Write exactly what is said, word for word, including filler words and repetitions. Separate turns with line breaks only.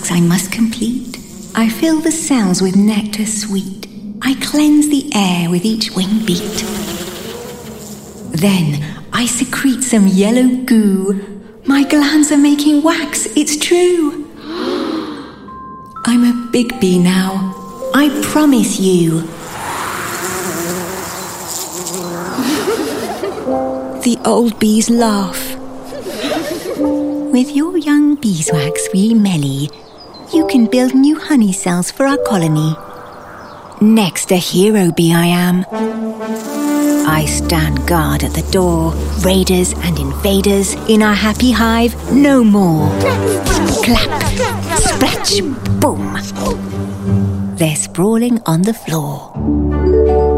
tasks I must complete. I fill the cells with nectar sweet. I cleanse the air with each wing beat. Then I secrete some yellow goo. My glands are making wax, it's true. I'm a big bee now, I promise you. The old bees laugh. With your young beeswax, wee Melly, you can build new honey cells for our colony. Next, a hero bee I am. I stand guard at the door. Raiders and invaders in our happy hive, no more. Clap, scratch, boom. They're sprawling on the floor.